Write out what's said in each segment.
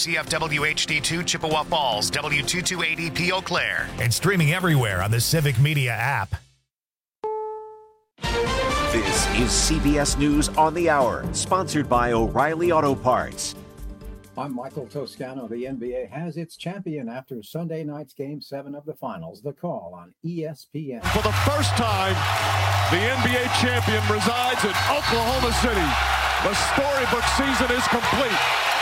KCFW HD2 Chippewa Falls, W2280P Eau Claire, and streaming everywhere on the Civic Media app. This is CBS News on the Hour, sponsored by O'Reilly Auto Parts. I'm Michael Toscano. The NBA has its champion after Sunday night's Game 7 of the Finals. The Call on ESPN. For the first time, the NBA champion resides in Oklahoma City. The storybook season is complete.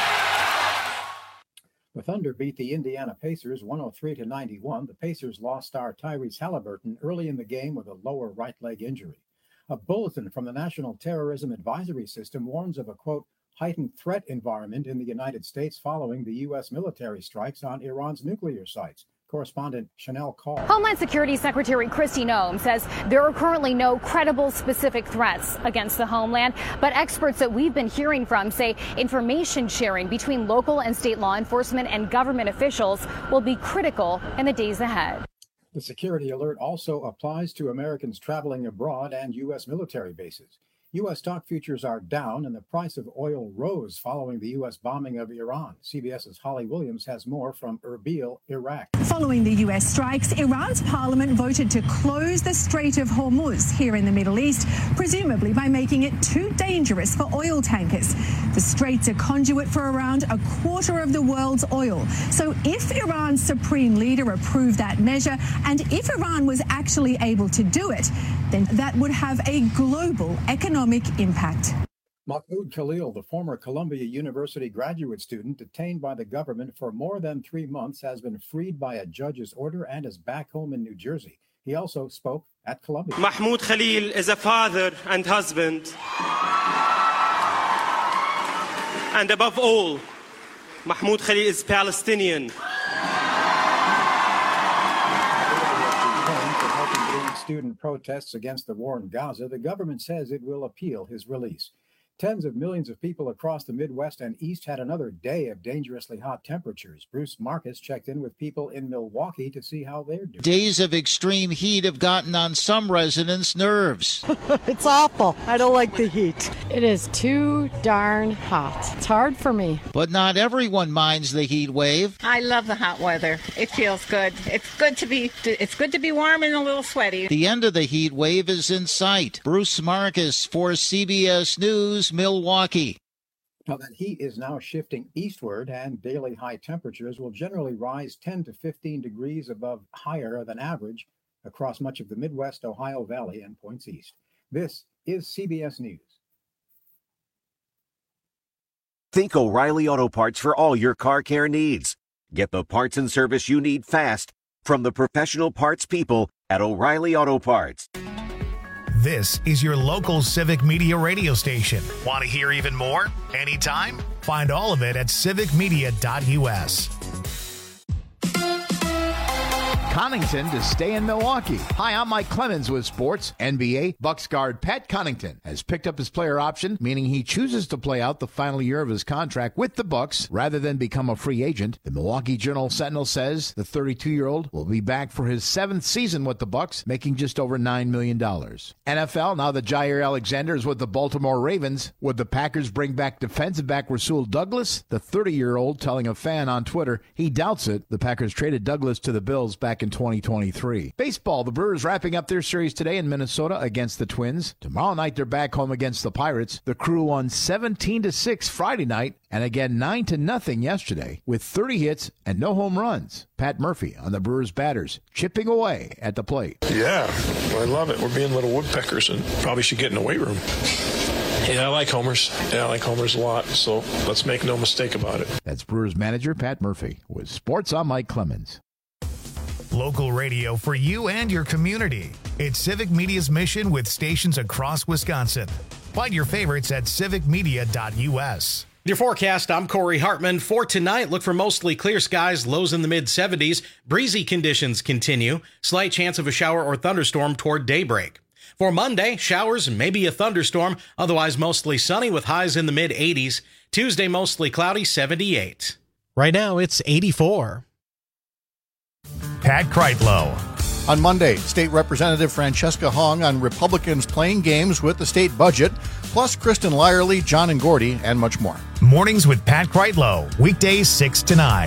The Thunder beat the Indiana Pacers 103-91. The Pacers lost star Tyrese Halliburton early in the game with a lower right leg injury. A bulletin from the National Terrorism Advisory System warns of a, quote, heightened threat environment in the United States following the U.S. military strikes on Iran's nuclear sites. Correspondent Chanel Call. Homeland Security Secretary Kristi Noem says there are currently no credible specific threats against the homeland, but experts that we've been hearing from say information sharing between local and state law enforcement and government officials will be critical in the days ahead. The security alert also applies to Americans traveling abroad and U.S. military bases. U.S. stock futures are down and the price of oil rose following the U.S. bombing of Iran. CBS's Holly Williams has more from Erbil, Iraq. Following the U.S. strikes, Iran's parliament voted to close the Strait of Hormuz here in the Middle East, presumably by making it too dangerous for oil tankers. The strait's a conduit for around a quarter of the world's oil. So if Iran's supreme leader approved that measure, and if Iran was actually able to do it, then that would have a global economic impact. Mahmoud Khalil, the former Columbia University graduate student detained by the government for more than 3 months, has been freed by a judge's order and is back home in New Jersey. He also spoke at Columbia. Mahmoud Khalil is a father and husband. And above all, Mahmoud Khalil is Palestinian. Student protests against the war in Gaza, the government says it will appeal his release. Tens of millions of people across the Midwest and East had another day of dangerously hot temperatures. Bruce Marcus checked in with people in Milwaukee to see how they're doing. Days of extreme heat have gotten on some residents' nerves. It's awful. I don't like the heat. It is too darn hot. It's hard for me. But not everyone minds the heat wave. I love the hot weather. It feels good. It's good to be warm and a little sweaty. The end of the heat wave is in sight. Bruce Marcus for CBS News, Milwaukee. Now, that heat is now shifting eastward, and daily high temperatures will generally rise 10 to 15 degrees above higher than average across much of the Midwest, Ohio Valley, and points east. This is CBS News. Think O'Reilly Auto Parts for all your car care needs. Get the parts and service you need fast from the professional parts people at O'Reilly Auto Parts. This is your local Civic Media radio station. Want to hear even more? Anytime? Find all of it at civicmedia.us. Connington to stay in Milwaukee. Hi, I'm Mike Clemens with sports. NBA Bucks guard Pat Connaughton has picked up his player option, meaning he chooses to play out the final year of his contract with the Bucks rather than become a free agent. The Milwaukee Journal-Sentinel says the 32-year-old will be back for his 7th season with the Bucks, making just over $9 million. NFL, now that Jair Alexander is with the Baltimore Ravens, would the Packers bring back defensive back Rasul Douglas? The 30-year-old telling a fan on Twitter he doubts it. The Packers traded Douglas to the Bills back in 2023. Baseball, the Brewers wrapping up their series today in Minnesota against the Twins. Tomorrow night, they're back home against the Pirates. The Crew won 17-6 Friday night and again 9-0 yesterday with 30 hits and no home runs. Pat Murphy on the Brewers batters, chipping away at the plate. Yeah, I love it. We're being little woodpeckers and probably should get in the weight room. Yeah, I like homers. Yeah, I like homers a lot, so let's make no mistake about it. That's Brewers manager Pat Murphy. With sports, I'm Mike Clemens. Local radio for you and your community. It's Civic Media's mission with stations across Wisconsin. Find your favorites at civicmedia.us. Your forecast, I'm Corey Hartman. For tonight, look for mostly clear skies, lows in the mid-70s. Breezy conditions continue. Slight chance of a shower or thunderstorm toward daybreak. For Monday, showers and maybe a thunderstorm, otherwise mostly sunny with highs in the mid-80s. Tuesday, mostly cloudy, 78. Right now, it's 84. Pat Kreitlow. On Monday, State Representative Francesca Hong on Republicans playing games with the state budget, plus Kristen Lyerly, John and Gordy, and much more. Mornings with Pat Kreitlow, weekdays 6 to 9.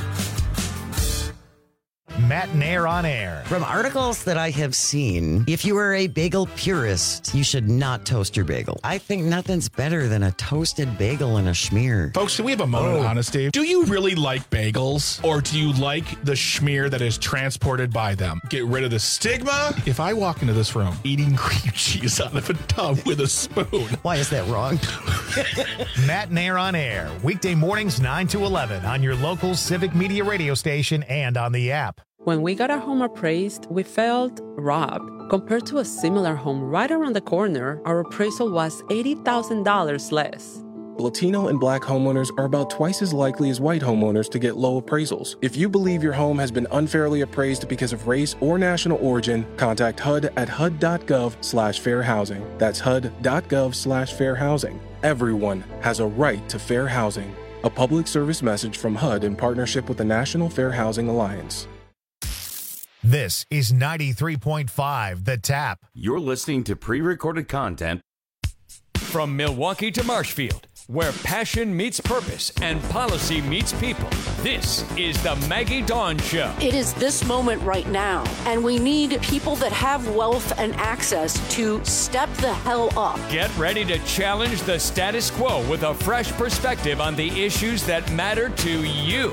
Matt and Air on Air. From articles that I have seen, if you are a bagel purist, you should not toast your bagel. I think nothing's better than a toasted bagel and a schmear. Folks, can we have a moment of honesty? Do you really like bagels, or do you like the schmear that is transported by them? Get rid of the stigma. If I walk into this room eating cream cheese out of a tub with a spoon. Why is that wrong? Matt and Air on Air, weekday mornings 9 to 11 on your local Civic Media radio station and on the app. When we got our home appraised, we felt robbed. Compared to a similar home right around the corner, our appraisal was $80,000 less. Latino and Black homeowners are about twice as likely as white homeowners to get low appraisals. If you believe your home has been unfairly appraised because of race or national origin, contact HUD at HUD.gov/fair housing. That's HUD.gov/fair housing. Everyone has a right to fair housing. A public service message from HUD in partnership with the National Fair Housing Alliance. This is 93.5 The Tap. You're listening to pre-recorded content from Milwaukee to Marshfield, where passion meets purpose and policy meets people. This is the Maggie Dawn Show. It is this moment right now, and we need people that have wealth and access to step the hell up. Get ready to challenge the status quo with a fresh perspective on the issues that matter to you.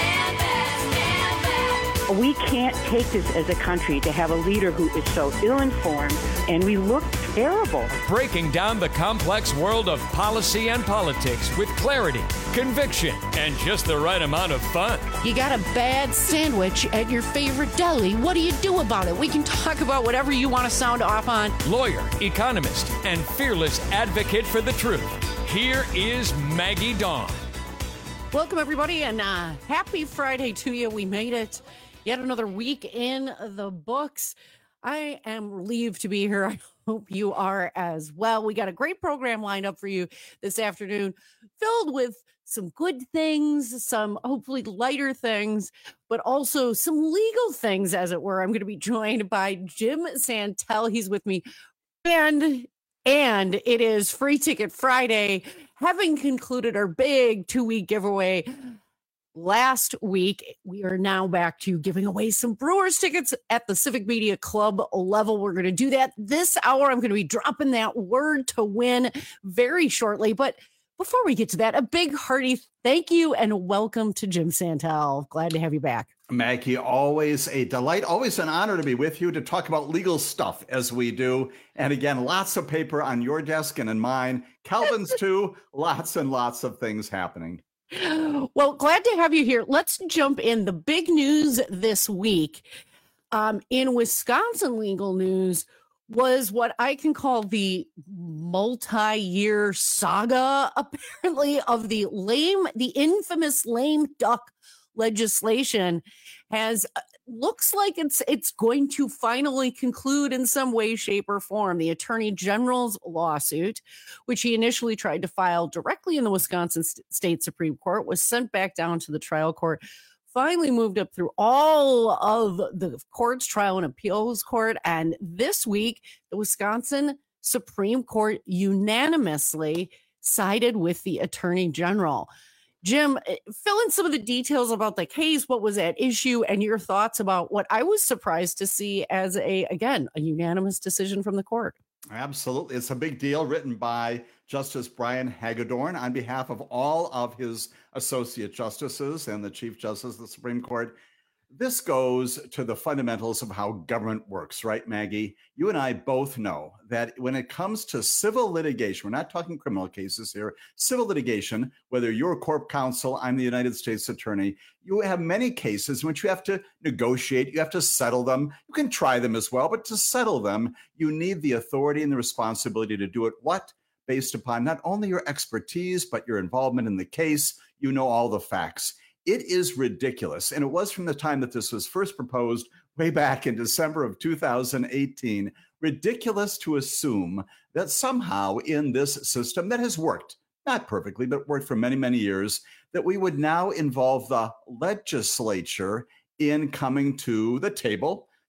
We can't take this as a country to have a leader who is so ill-informed, and we look terrible. Breaking down the complex world of policy and politics with clarity, conviction, and just the right amount of fun. You got a bad sandwich at your favorite deli. What do you do about it? We can talk about whatever you want to sound off on. Lawyer, economist, and fearless advocate for the truth. Here is Maggie Dawn. Welcome, everybody, and happy Friday to you. We made it. Yet another week in the books. I am relieved to be here. I hope you are as well. We got a great program lined up for you this afternoon, filled with some good things, some hopefully lighter things, but also some legal things, as it were. I'm going to be joined by Jim Santel. He's with me. And it is Free Ticket Friday, having concluded our big 2-week giveaway last week. We are now back to giving away some Brewers tickets at the Civic Media Club level. We're going to do that this hour. I'm going to be dropping that word to win very shortly. But before we get to that, a big hearty thank you and welcome to Jim Santel. Glad to have you back. Maggie, always a delight, always an honor to be with you to talk about legal stuff as we do. And again, lots of paper on your desk and in mine. Calvin's too. Lots and lots of things happening. Well, glad to have you here. Let's jump in. The big news this week in Wisconsin legal news was what I can call the multi-year saga, apparently, of the infamous lame duck legislation has looks like it's going to finally conclude in some way, shape, or form. The Attorney General's lawsuit, which he initially tried to file directly in the Wisconsin State Supreme Court, was sent back down to the trial court, finally moved up through all of the courts, trial and appeals court, and this week, the Wisconsin Supreme Court unanimously sided with the Attorney General. Jim, fill in some of the details about the case, what was at issue, and your thoughts about what I was surprised to see as a unanimous decision from the court. Absolutely. It's a big deal, written by Justice Brian Hagedorn on behalf of all of his associate justices and the Chief Justice of the Supreme Court. This goes to the fundamentals of how government works, right, Maggie? You and I both know that when it comes to civil litigation, we're not talking criminal cases here, civil litigation, whether you're corp counsel, I'm the United States Attorney, you have many cases in which you have to negotiate, you have to settle them. You can try them as well, but to settle them, you need the authority and the responsibility to do it. What? Based upon not only your expertise, but your involvement in the case. You know all the facts. It is ridiculous, and it was from the time that this was first proposed way back in December of 2018, ridiculous to assume that somehow in this system that has worked, not perfectly, but worked for many, many years, that we would now involve the legislature in coming to the table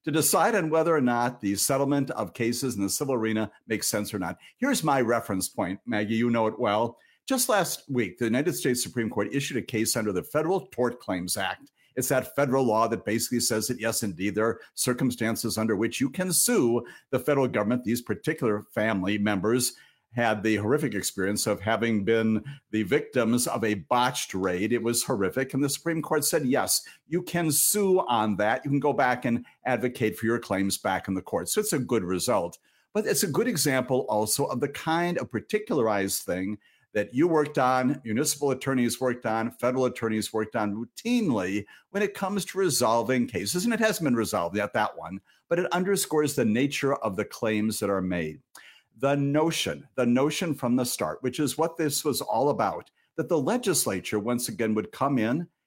to decide on whether or not the settlement of cases in the civil arena makes sense or not. Here's my reference point, Maggie, you know it well. Just last week, the United States Supreme Court issued a case under the Federal Tort Claims Act. It's that federal law that basically says that, yes, indeed, there are circumstances under which you can sue the federal government. These particular family members had the horrific experience of having been the victims of a botched raid. It was horrific. And the Supreme Court said, yes, you can sue on that. You can go back and advocate for your claims back in the court. So it's a good result. But it's a good example also of the kind of particularized thing that you worked on, municipal attorneys worked on, federal attorneys worked on routinely when it comes to resolving cases. And it hasn't been resolved yet, that one, but it underscores the nature of the claims that are made. The notion from the start, which is what this was all about, that the legislature once again would come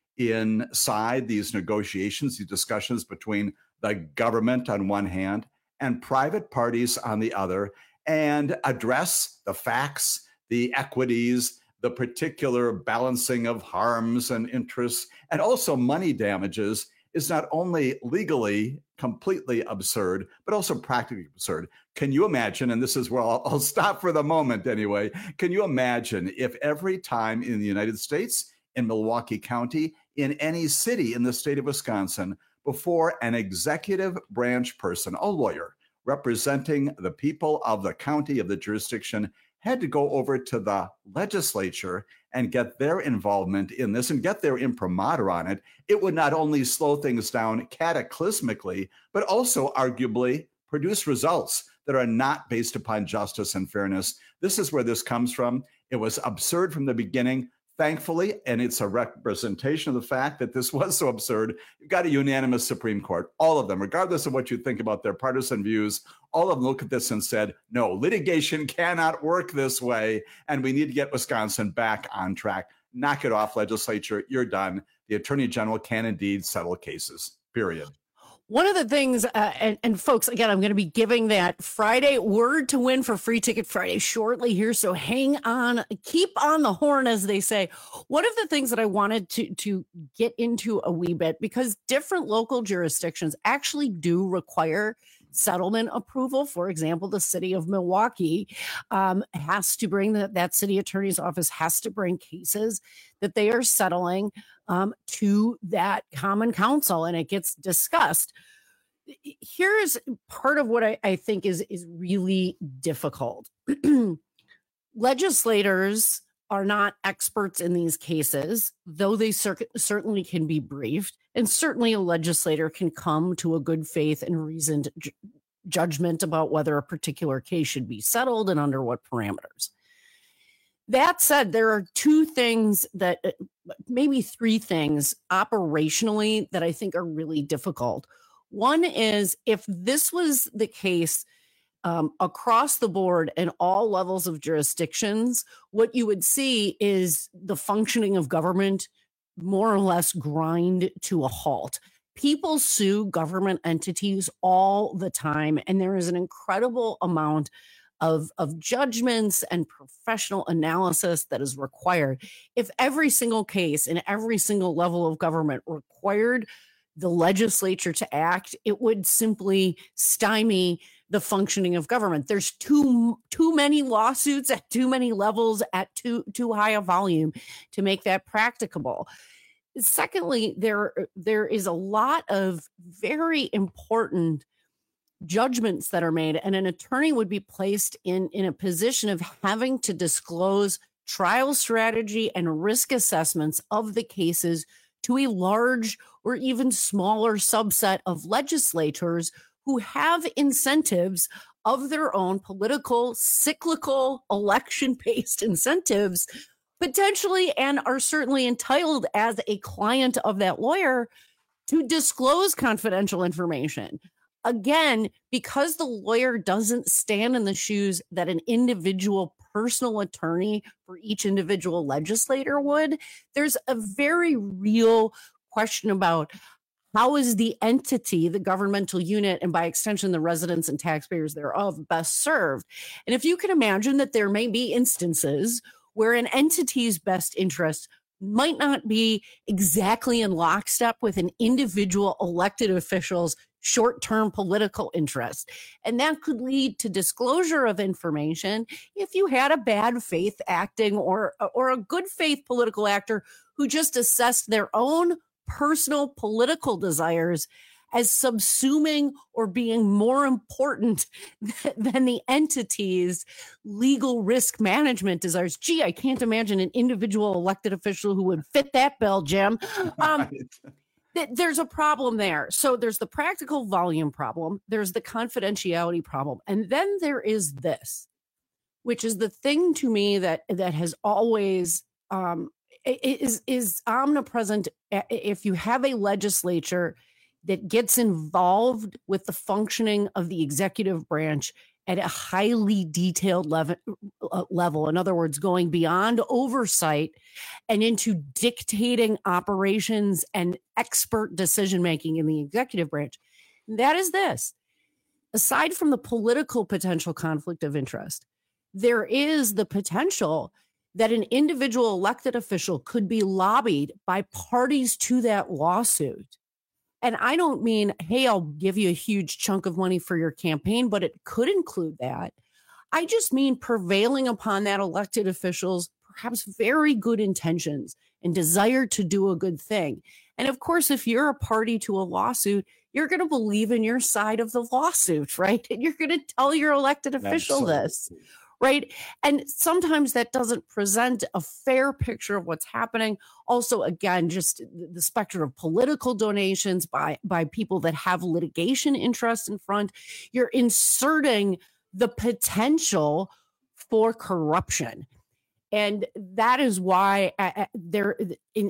inside these negotiations, these discussions between the government on one hand and private parties on the other, and address the facts, the equities, the particular balancing of harms and interests, and also money damages, is not only legally completely absurd, but also practically absurd. Can you imagine, and this is where I'll stop for the moment anyway, can you imagine if every time in the United States, in Milwaukee County, in any city in the state of Wisconsin, before an executive branch person, a lawyer representing the people of the county, of the jurisdiction, had to go over to the legislature and get their involvement in this and get their imprimatur on it, it would not only slow things down cataclysmically, but also arguably produce results that are not based upon justice and fairness. This is where this comes from. It was absurd from the beginning. Thankfully, and it's a representation of the fact that this was so absurd, you've got a unanimous Supreme Court. All of them, regardless of what you think about their partisan views, all of them look at this and said, no, litigation cannot work this way, and we need to get Wisconsin back on track. Knock it off, legislature. You're done. The Attorney General can indeed settle cases, period. One of the things, and folks, again, I'm going to be giving that Friday word to win for Free Ticket Friday shortly here. So hang on, keep on the horn, as they say. One of the things that I wanted to get into a wee bit, because different local jurisdictions actually do require settlement approval. For example, the city of Milwaukee has to bring that city attorney's office has to bring cases that they are settling to that common council, and it gets discussed. Here's part of what I think is really difficult. Legislators are not experts in these cases, though they certainly can be briefed, and certainly a legislator can come to a good faith and reasoned judgment about whether a particular case should be settled and under what parameters. That said, there are two things that, maybe three things operationally that I think are really difficult. One is, if this was the case across the board in all levels of jurisdictions, what you would see is the functioning of government more or less grind to a halt. People sue government entities all the time, and there is an incredible amount of judgments and professional analysis that is required. If every single case in every single level of government required the legislature to act, it would simply stymie the functioning of government. There's too many lawsuits at too many levels at too high a volume to make that practicable. Secondly, there is a lot of very important judgments that are made, and an attorney would be placed in a position of having to disclose trial strategy and risk assessments of the cases to a large or even smaller subset of legislators who have incentives of their own, political, cyclical, election-based incentives, potentially, and are certainly entitled as a client of that lawyer to disclose confidential information. Again, because the lawyer doesn't stand in the shoes that an individual personal attorney for each individual legislator would, there's a very real question about how is the entity, the governmental unit, and by extension, the residents and taxpayers thereof, best served. And if you can imagine that there may be instances where an entity's best interest might not be exactly in lockstep with an individual elected official's short-term political interest. And that could lead to disclosure of information if you had a bad faith acting or a good faith political actor who just assessed their own personal political desires as subsuming or being more important than the entity's legal risk management desires. Gee, I can't imagine an individual elected official who would fit that bill, Jim. There's a problem there. So there's the practical volume problem. There's the confidentiality problem. And then there is this, which is the thing to me that has always is omnipresent. If you have a legislature that gets involved with the functioning of the executive branch at a highly detailed level, in other words, going beyond oversight and into dictating operations and expert decision-making in the executive branch, that is this. Aside from the political potential conflict of interest, there is the potential that an individual elected official could be lobbied by parties to that lawsuit. And I don't mean, hey, I'll give you a huge chunk of money for your campaign, but it could include that. I just mean prevailing upon that elected official's perhaps very good intentions and desire to do a good thing. And of course, if you're a party to a lawsuit, you're going to believe in your side of the lawsuit, right? And you're going to tell your elected official this. Right. And sometimes that doesn't present a fair picture of what's happening. Also, again, just the specter of political donations by people that have litigation interest in front. You're inserting the potential for corruption. And that is why there,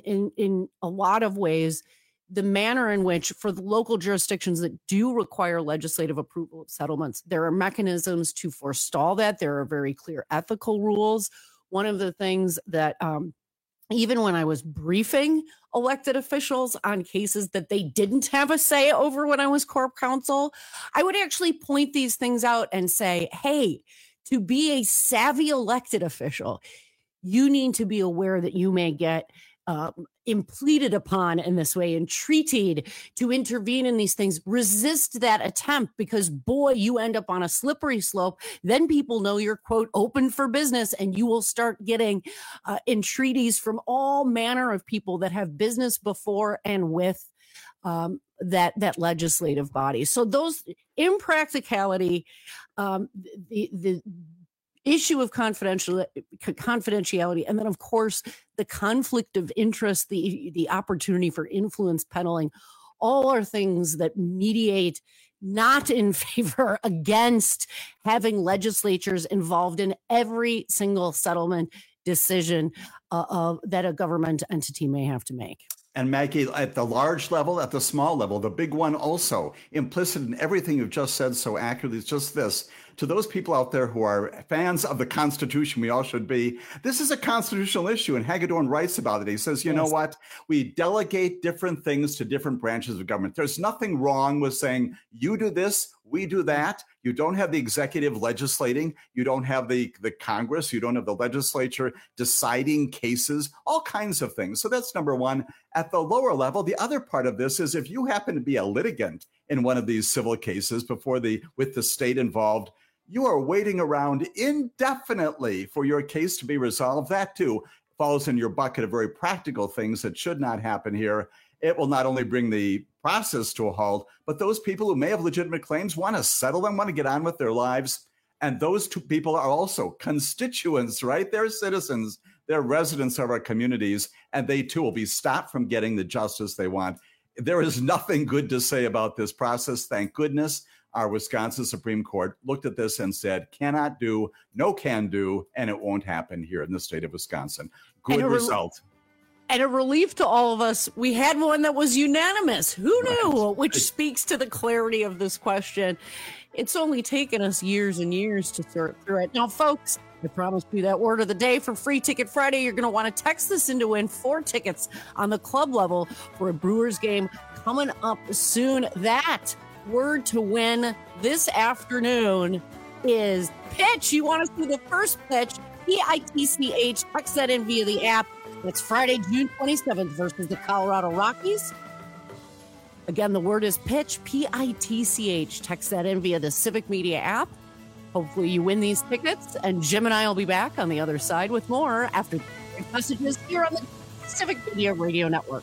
in a lot of ways, the manner in which for the local jurisdictions that do require legislative approval of settlements, there are mechanisms to forestall that. There are very clear ethical rules. One of the things that even when I was briefing elected officials on cases that they didn't have a say over when I was corp counsel, I would actually point these things out and say, hey, to be a savvy elected official, you need to be aware that you may get impleaded upon in this way, entreated to intervene in these things. Resist that attempt because, boy, you end up on a slippery slope. Then people know you're, quote, open for business, and you will start getting entreaties from all manner of people that have business before and with that legislative body. So those impracticality, the issue of confidentiality, and then, of course, the conflict of interest, the opportunity for influence peddling, all are things that mediate not in favor against having legislatures involved in every single settlement decision that a government entity may have to make. And Maggie, at the large level, at the small level, the big one also, implicit in everything you've just said so accurately, is just this. To those people out there who are fans of the Constitution, we all should be, this is a constitutional issue, and Hagedorn writes about it. He says, you know what? We delegate different things to different branches of government. There's nothing wrong with saying, you do this, we do that. You don't have the executive legislating. You don't have the Congress. You don't have the legislature deciding cases, all kinds of things. So that's number one. At the lower level, the other part of this is if you happen to be a litigant in one of these civil cases with the state involved, you are waiting around indefinitely for your case to be resolved. That too falls in your bucket of very practical things that should not happen here. It will not only bring the process to a halt, but those people who may have legitimate claims want to settle them, want to get on with their lives. And those two people are also constituents, right? They're citizens, they're residents of our communities, and they too will be stopped from getting the justice they want. There is nothing good to say about this process. Thank goodness our Wisconsin Supreme Court looked at this and said, cannot do, no can do, and it won't happen here in the state of Wisconsin. Good result. And a relief to all of us, we had one that was unanimous. Who knew? Which speaks to the clarity of this question. It's only taken us years and years to sort through it. Now, folks, I promised you that word of the day for Free Ticket Friday. You're going to want to text this in to win 4 tickets on the club level for a Brewers game coming up soon. That word to win this afternoon is pitch. You want to see the first pitch, PITCH. Text that in via the app. It's Friday, June 27th versus the Colorado Rockies. Again, the word is pitch, P-I-T-C-H. Text that in via the Civic Media app. Hopefully you win these tickets, and Jim and I will be back on the other side with more after the messages here on the Civic Media Radio Network.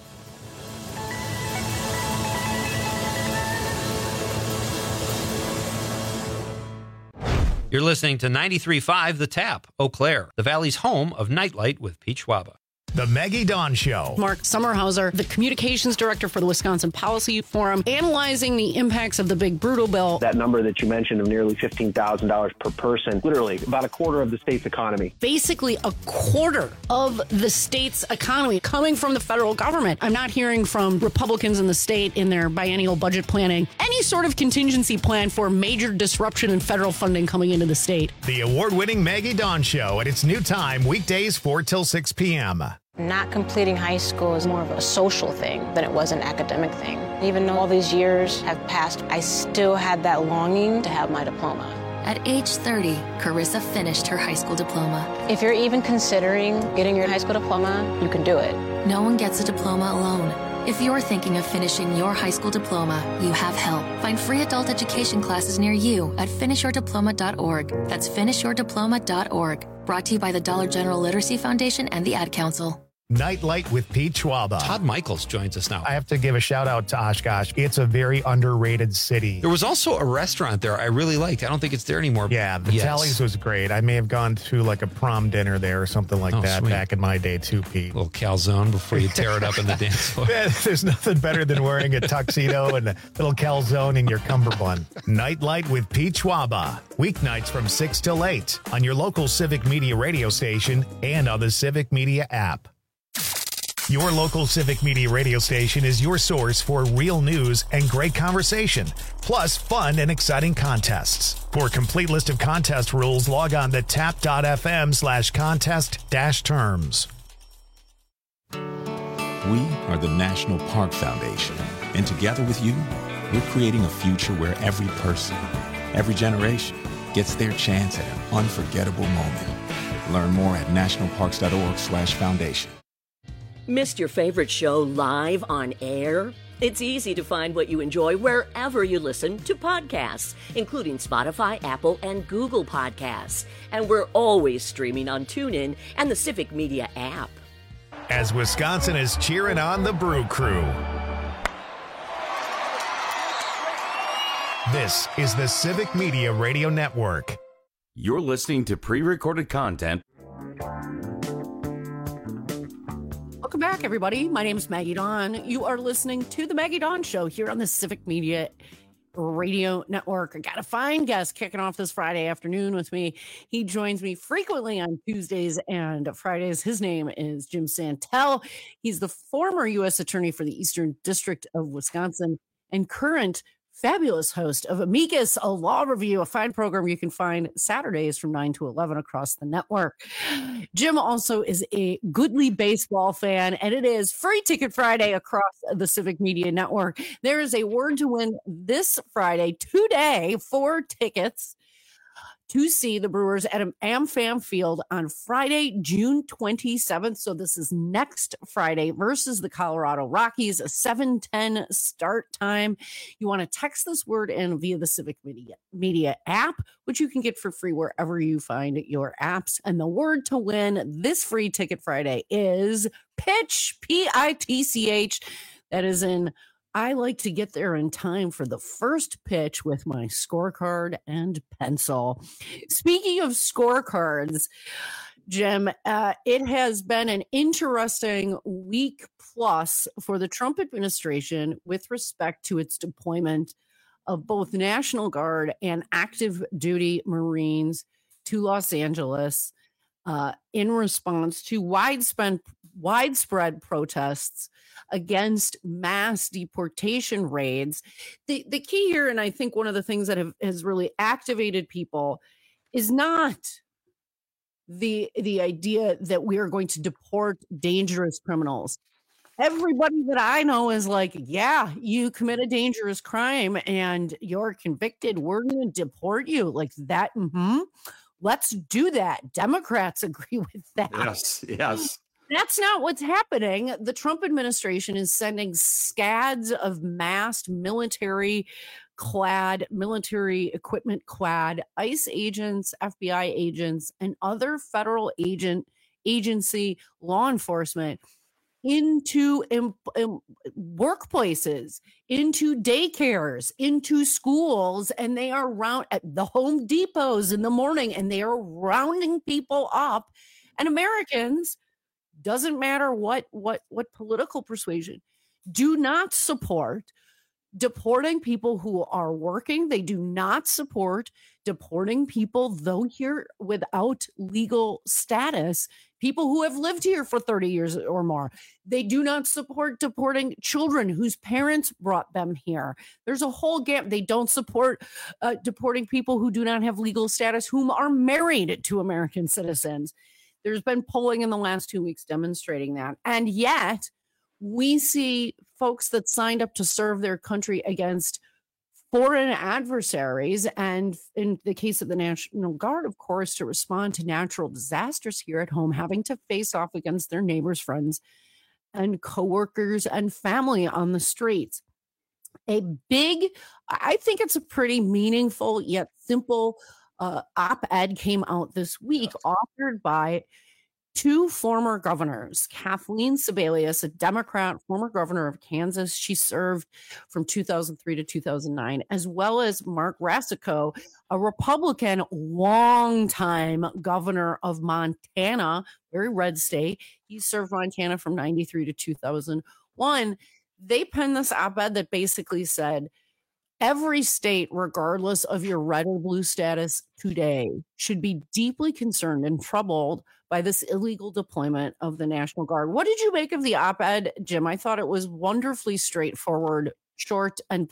You're listening to 93.5 The Tap, Eau Claire, the Valley's home of Nightlight with Pete Schwaba. The Maggie Dawn Show. Mark Sommerhauser, the communications director for the Wisconsin Policy Forum, analyzing the impacts of the big brutal bill. That number that you mentioned of nearly $15,000 per person, literally about a quarter of the state's economy. Basically a quarter of the state's economy coming from the federal government. I'm not hearing from Republicans in the state in their biennial budget planning any sort of contingency plan for major disruption in federal funding coming into the state. The award-winning Maggie Dawn Show at its new time, weekdays 4 till 6 p.m. Not completing high school is more of a social thing than it was an academic thing. Even though all these years have passed, I still had that longing to have my diploma. At age 30, Carissa finished her high school diploma. If you're even considering getting your high school diploma, you can do it. No one gets a diploma alone. If you're thinking of finishing your high school diploma, you have help. Find free adult education classes near you at finishyourdiploma.org. That's finishyourdiploma.org. Brought to you by the Dollar General Literacy Foundation and the Ad Council. Nightlight with Pete Schwaba. Todd Michaels joins us now. I have to give a shout out to Oshkosh. It's a very underrated city. There was also a restaurant there I really liked. I don't think it's there anymore. Yeah, Vitelli's was great. I may have gone to like a prom dinner there or something like that sweet. Back in my day too, Pete. A little calzone before you tear it up in the dance floor. There's nothing better than wearing a tuxedo and a little calzone in your cummerbund. Nightlight with Pete Schwaba. Weeknights from 6 till 8 on your local Civic Media radio station and on the Civic Media app. Your local Civic Media radio station is your source for real news and great conversation, plus fun and exciting contests. For a complete list of contest rules, log on to tap.fm/contest-terms. We are the National Park Foundation, and together with you, we're creating a future where every person, every generation gets their chance at an unforgettable moment. Learn more at nationalparks.org/foundation. Missed your favorite show live on air? It's easy to find what you enjoy wherever you listen to podcasts, including Spotify, Apple, and Google Podcasts. And we're always streaming on TuneIn and the Civic Media app. As Wisconsin is cheering on the Brew Crew. This is the Civic Media Radio Network. You're listening to pre-recorded content. Welcome back, everybody. My name is Maggie Dawn. You are listening to the Maggie Dawn Show here on the Civic Media Radio Network. I got a fine guest kicking off this Friday afternoon with me. He joins me frequently on Tuesdays and Fridays. His name is Jim Santel. He's the former U.S. Attorney for the Eastern District of Wisconsin and current fabulous host of Amicus, a law review, a fine program you can find Saturdays from 9 to 11 across the network. Jim also is a goodly baseball fan, and it is Free Ticket Friday across the Civic Media Network. There is a word to win this Friday, today, 4 tickets to see the Brewers at AmFam Field on Friday, June 27th. So this is next Friday versus the Colorado Rockies, a 7:10 start time. You want to text this word in via the Civic Media app, which you can get for free wherever you find your apps. And the word to win this Free Ticket Friday is pitch, P-I-T-C-H. That is in I like to get there in time for the first pitch with my scorecard and pencil. Speaking of scorecards, Jim, it has been an interesting week plus for the Trump administration with respect to its deployment of both National Guard and active duty Marines to Los Angeles in response to widespread protests against mass deportation raids. The key here, and I think one of the things that has really activated people, is not the idea that we are going to deport dangerous criminals. Everybody that I know is like, yeah, you commit a dangerous crime and you're convicted, we're going to deport you like that. Let's do that. Democrats agree with that. Yes. That's not what's happening. The Trump administration is sending scads of masked military equipment clad ICE agents, FBI agents, and other federal agency law enforcement into workplaces, into daycares, into schools, and they are round at the Home Depots in the morning, and they are rounding people up. And Americans, doesn't matter what political persuasion, do not support deporting people who are working. They do not support deporting people, though here without legal status, people who have lived here for 30 years or more. They do not support deporting children whose parents brought them here. There's a whole gap. They don't support deporting people who do not have legal status, whom are married to American citizens. There's been polling in the last 2 weeks demonstrating that. And yet we see folks that signed up to serve their country against foreign adversaries, and in the case of the National Guard, of course, to respond to natural disasters here at home, having to face off against their neighbors, friends, and coworkers and family on the streets. I think it's a pretty meaningful yet simple op-ed came out this week, authored by two former governors, Kathleen Sebelius, a Democrat, former governor of Kansas. She served from 2003 to 2009, as well as Mark Racicot, a Republican, longtime governor of Montana, very red state. He served Montana from 93 to 2001. They penned this op-ed that basically said, every state, regardless of your red or blue status today, should be deeply concerned and troubled by this illegal deployment of the National Guard. What did you make of the op-ed, Jim? I thought it was wonderfully straightforward, short and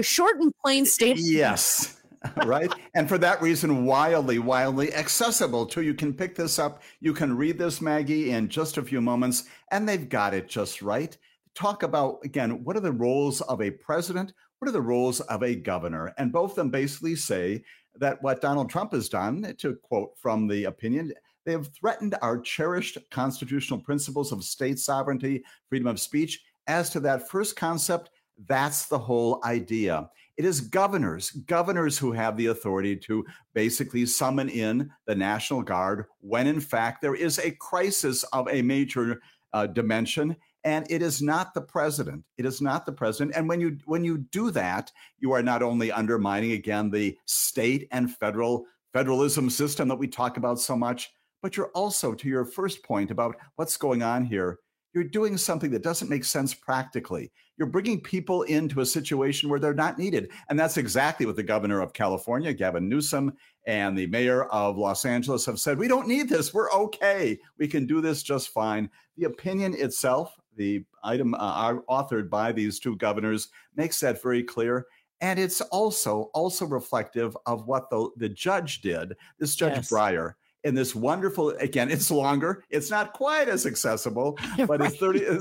plain statement. Yes. Right. And for that reason, wildly accessible too. You can pick this up. You can read this, Maggie, in just a few moments, and they've got it just right. Talk about, again, what are the roles of a president? What are the roles of a governor? And both of them basically say that what Donald Trump has done, to quote from the opinion, they have threatened our cherished constitutional principles of state sovereignty, freedom of speech. As to that first concept, that's the whole idea. It is governors who have the authority to basically summon in the National Guard when, in fact, there is a crisis of a major dimension. And it is not the president. It is not the president. And when you do that, you are not only undermining, again, the state and federalism system that we talk about so much, but you're also, to your first point about what's going on here, you're doing something that doesn't make sense practically. You're bringing people into a situation where they're not needed. And that's exactly what the governor of California, Gavin Newsom, and the mayor of Los Angeles have said. We don't need this. We're okay. We can do this just fine. The opinion itself, the item authored by these two governors, makes that very clear. And it's also reflective of what the judge did, this Judge Breyer, in this wonderful, again, it's longer. It's not quite as accessible, but it's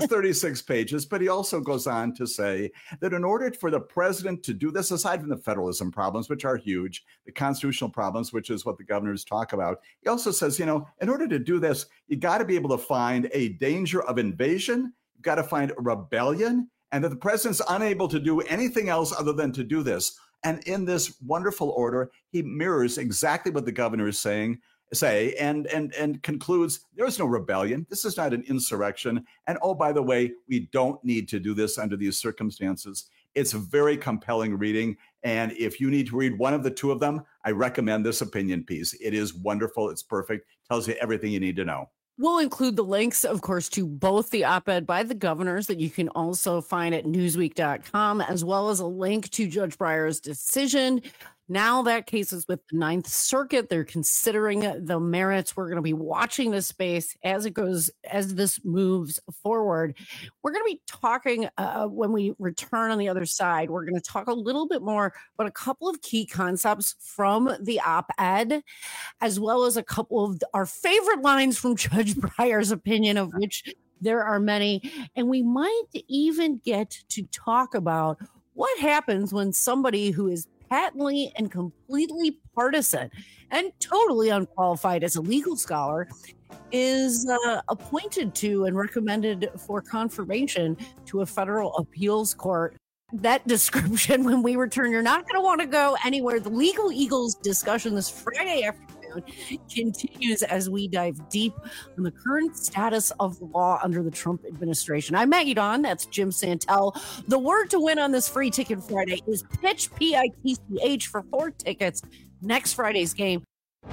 36 pages. But he also goes on to say that in order for the president to do this, aside from the federalism problems, which are huge, the constitutional problems, which is what the governors talk about, he also says, in order to do this, you got to be able to find a danger of invasion. You've got to find a rebellion, and that the president's unable to do anything else other than to do this. And in this wonderful order, he mirrors exactly what the governor is say and concludes there is no rebellion. This is not an insurrection. And oh, by the way, we don't need to do this under these circumstances. It's a very compelling reading. And if you need to read one of the two of them, I recommend this opinion piece. It is wonderful. It's perfect. Tells you everything you need to know. We'll include the links, of course, to both the op-ed by the governors that you can also find at newsweek.com, as well as a link to Judge Breyer's decision. Now that case is with the Ninth Circuit. They're considering the merits. We're going to be watching this space as this moves forward. We're going to be talking when we return on the other side. We're going to talk a little bit more about a couple of key concepts from the op-ed, as well as a couple of our favorite lines from Judge Breyer's opinion, of which there are many. And we might even get to talk about what happens when somebody who is patently and completely partisan and totally unqualified as a legal scholar is appointed to and recommended for confirmation to a federal appeals court. That description, when we return, you're not going to want to go anywhere. The Legal Eagles discussion this Friday afternoon continues as we dive deep on the current status of the law under the Trump administration. I'm Maggie Dawn. That's Jim Santel. The word to win on this Free Ticket Friday is PITCH, PITCH, for 4 tickets next Friday's game.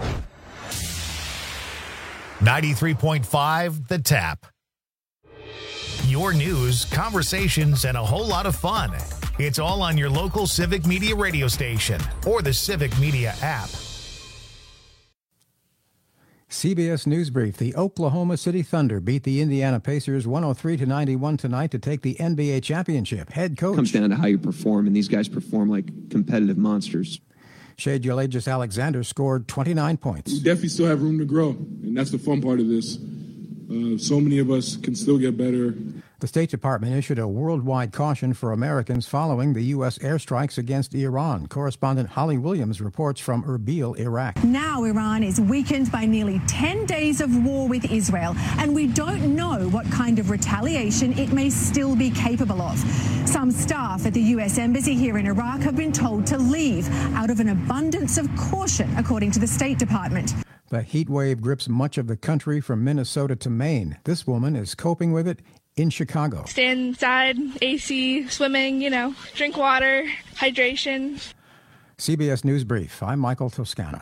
93.5 The Tap. Your news, conversations, and a whole lot of fun. It's all on your local Civic Media radio station or the Civic Media app. CBS News Brief. The Oklahoma City Thunder beat the Indiana Pacers 103-91 tonight to take the NBA championship. Head coach. Comes down to how you perform, and these guys perform like competitive monsters. Shea Gilgeous-Alexander scored 29 points. We definitely still have room to grow, and that's the fun part of this. So many of us can still get better. The State Department issued a worldwide caution for Americans following the U.S. airstrikes against Iran. Correspondent Holly Williams reports from Erbil, Iraq. Now Iran is weakened by nearly 10 days of war with Israel, and we don't know what kind of retaliation it may still be capable of. Some staff at the U.S. Embassy here in Iraq have been told to leave out of an abundance of caution, according to the State Department. The heat wave grips much of the country from Minnesota to Maine. This woman is coping with it in Chicago. Stay inside, AC, swimming, drink water, hydration. CBS News Brief. I'm Michael Toscano.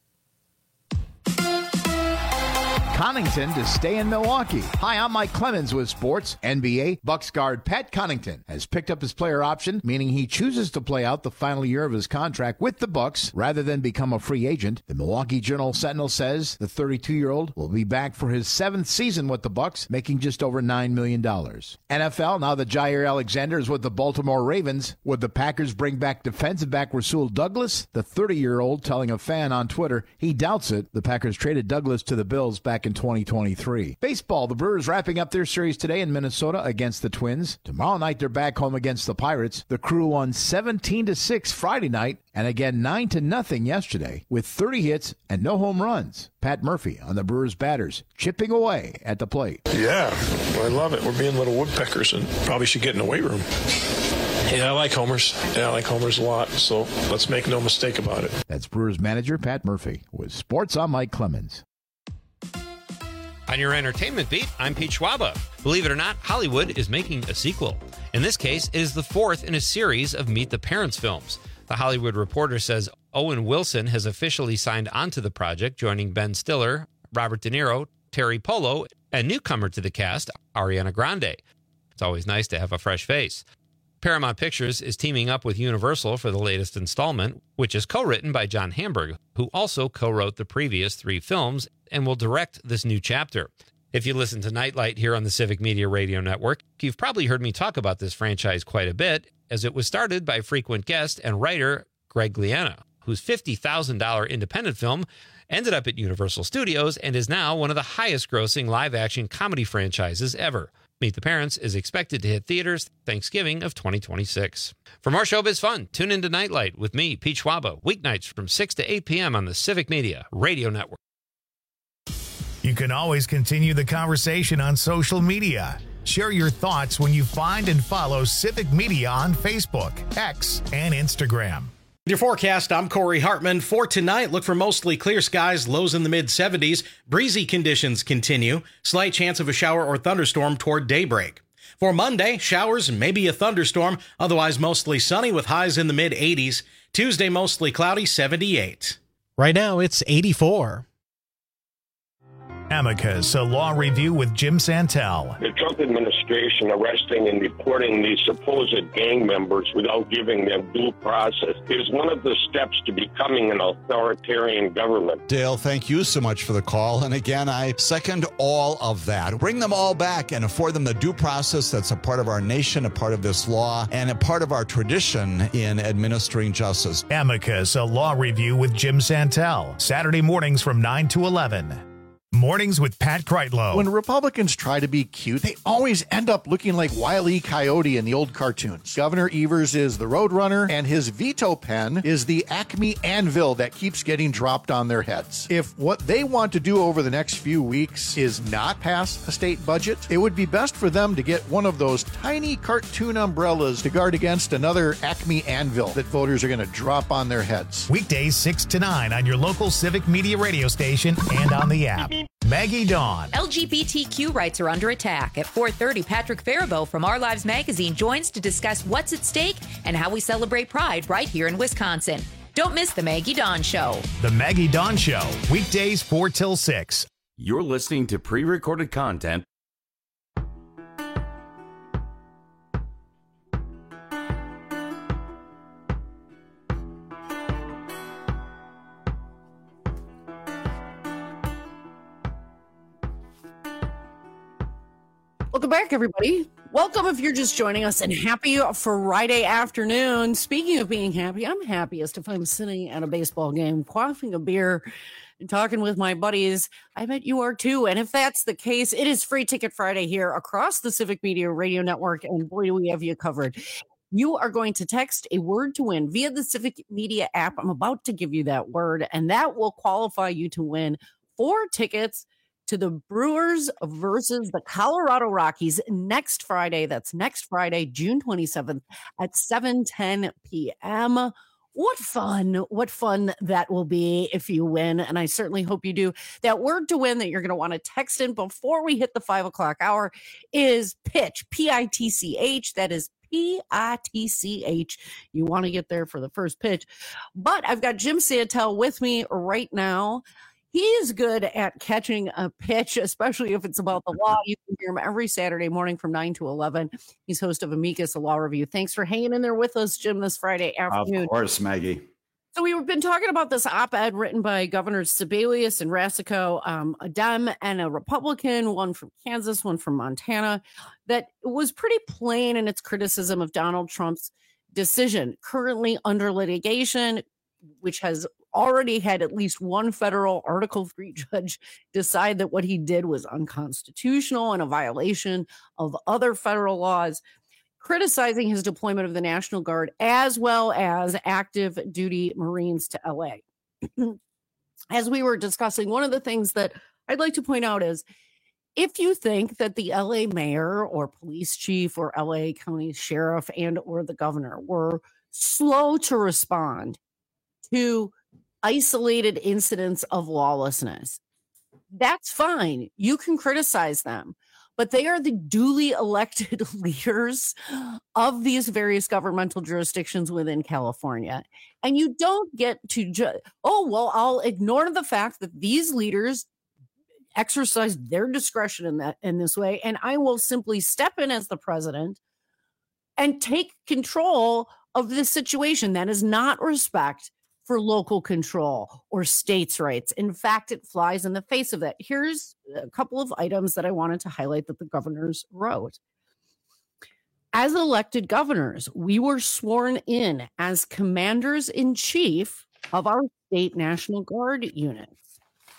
Connington to stay in Milwaukee. Hi, I'm Mike Clemens with sports. NBA Bucks guard Pat Connaughton has picked up his player option, meaning he chooses to play out the final year of his contract with the Bucks rather than become a free agent. The Milwaukee Journal-Sentinel says the 32-year-old will be back for his 7th season with the Bucks, making just over $9 million. NFL, now that Jair Alexander is with the Baltimore Ravens, would the Packers bring back defensive back Rasul Douglas? The 30-year-old telling a fan on Twitter he doubts it. The Packers traded Douglas to the Bills back in 2023. Baseball, the Brewers wrapping up their series today in Minnesota against the Twins. Tomorrow night they're back home against the Pirates. The Crew won 17-6 Friday night and again 9-0 yesterday with 30 hits and no home runs. Pat Murphy on the Brewers batters, chipping away at the plate. Yeah, I love it. We're being little woodpeckers and probably should get in the weight room. Yeah, I like homers. Yeah, I like homers a lot, so let's make no mistake about it. That's Brewers manager Pat Murphy. With sports, I'm Mike Clemens. On your entertainment beat, I'm Pete Schwaba. Believe it or not, Hollywood is making a sequel. In this case, it is the 4th in a series of Meet the Parents films. The Hollywood Reporter says Owen Wilson has officially signed onto the project, joining Ben Stiller, Robert De Niro, Terry Polo, and newcomer to the cast, Ariana Grande. It's always nice to have a fresh face. Paramount Pictures is teaming up with Universal for the latest installment, which is co-written by John Hamburg, who also co-wrote the previous 3 films and will direct this new chapter. If you listen to Nightlight here on the Civic Media Radio Network, you've probably heard me talk about this franchise quite a bit, as it was started by frequent guest and writer Greg Gliana, whose $50,000 independent film ended up at Universal Studios and is now one of the highest-grossing live-action comedy franchises ever. Meet the Parents is expected to hit theaters Thanksgiving of 2026. For more showbiz fun, tune into Nightlight with me, Pete Schwaba, weeknights from 6 to 8 p.m. on the Civic Media Radio Network. You can always continue the conversation on social media. Share your thoughts when you find and follow Civic Media on Facebook, X, and Instagram. Your forecast, I'm Corey Hartman. For tonight, look for mostly clear skies, lows in the mid-70s. Breezy conditions continue. Slight chance of a shower or thunderstorm toward daybreak. For Monday, showers and maybe a thunderstorm, otherwise mostly sunny with highs in the mid-80s. Tuesday, mostly cloudy, 78. Right now, it's 84. Amicus, a law review with Jim Santel. The Trump administration arresting and deporting these supposed gang members without giving them due process is one of the steps to becoming an authoritarian government. Dale, thank you so much for the call. And again, I second all of that. Bring them all back and afford them the due process that's a part of our nation, a part of this law, and a part of our tradition in administering justice. Amicus, a law review with Jim Santel. Saturday mornings from 9 to 11. Mornings with Pat Kreitlow. When Republicans try to be cute, they always end up looking like Wile E. Coyote in the old cartoons. Governor Evers is the Roadrunner, and his veto pen is the Acme anvil that keeps getting dropped on their heads. If what they want to do over the next few weeks is not pass a state budget, it would be best for them to get one of those tiny cartoon umbrellas to guard against another Acme anvil that voters are going to drop on their heads. Weekdays 6 to 9 on your local Civic Media radio station and on the app. Maggie Dawn. LGBTQ rights are under attack. At 4:30, Patrick Faribault from Our Lives Magazine joins to discuss what's at stake and how we celebrate Pride right here in Wisconsin. Don't miss the Maggie Dawn Show. The Maggie Dawn Show, weekdays 4 till 6. You're listening to pre-recorded content. Welcome back, everybody. Welcome if you're just joining us, and happy Friday afternoon. Speaking of being happy, I'm happiest if I'm sitting at a baseball game, quaffing a beer, and talking with my buddies. I bet you are too. And if that's the case, it is Free Ticket Friday here across the Civic Media Radio Network, and boy, do we have you covered. You are going to text a word to win via the Civic Media app. I'm about to give you that word, and that will qualify you to win 4 tickets to the Brewers versus the Colorado Rockies next Friday. That's next Friday, June 27th at 7:10 p.m. What fun that will be if you win. And I certainly hope you do. That word to win that you're going to want to text in before we hit the 5 o'clock hour is pitch, P-I-T-C-H. That is P-I-T-C-H. You want to get there for the first pitch. But I've got Jim Santel with me right now. He is good at catching a pitch, especially if it's about the law. You can hear him every Saturday morning from 9 to 11. He's host of Amicus, a law review. Thanks for hanging in there with us, Jim, this Friday afternoon. Of course, Maggie. So we've been talking about this op-ed written by Governors Sebelius and Rasico, a Dem and a Republican, one from Kansas, one from Montana, that was pretty plain in its criticism of Donald Trump's decision, currently under litigation, which has already had at least one federal Article 3 judge decide that what he did was unconstitutional and a violation of other federal laws, criticizing his deployment of the National Guard as well as active duty Marines to LA. As we were discussing, one of the things that I'd like to point out is if you think that the LA mayor or police chief or LA county sheriff and or the governor were slow to respond to isolated incidents of lawlessness, that's fine. You can criticize them, but they are the duly elected leaders of these various governmental jurisdictions within California. And you don't get to I'll ignore the fact that these leaders exercise their discretion in this way, and I will simply step in as the president and take control of this situation. That is not respect for local control or states' rights. In fact, it flies in the face of that. Here's a couple of items that I wanted to highlight that the governors wrote. As elected governors, we were sworn in as commanders-in-chief of our state National Guard units.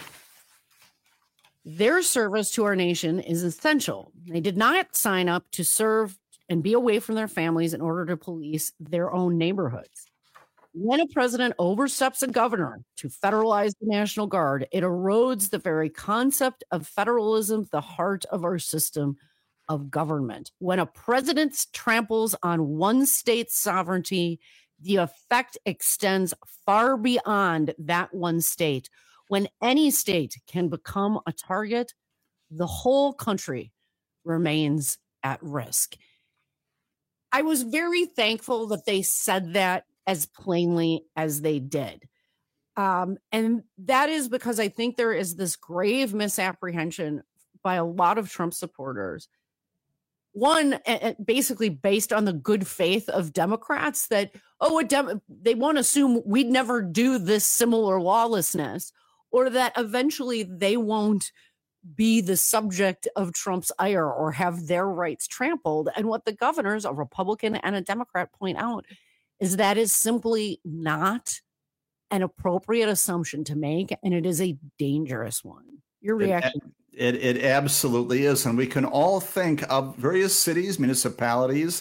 Their service to our nation is essential. They did not sign up to serve and be away from their families in order to police their own neighborhoods. When a president oversteps a governor to federalize the National Guard, it erodes the very concept of federalism, the heart of our system of government. When a president tramples on one state's sovereignty, the effect extends far beyond that one state. When any state can become a target, the whole country remains at risk. I was very thankful that they said that as plainly as they did. And that is because I think there is this grave misapprehension by a lot of Trump supporters. One, basically based on the good faith of Democrats that, they want to assume we'd never do this similar lawlessness, or that eventually they won't be the subject of Trump's ire or have their rights trampled. And what the governors, a Republican and a Democrat, point out is that is simply not an appropriate assumption to make, and it is a dangerous one. Your reaction? It absolutely is. And we can all think of various cities, municipalities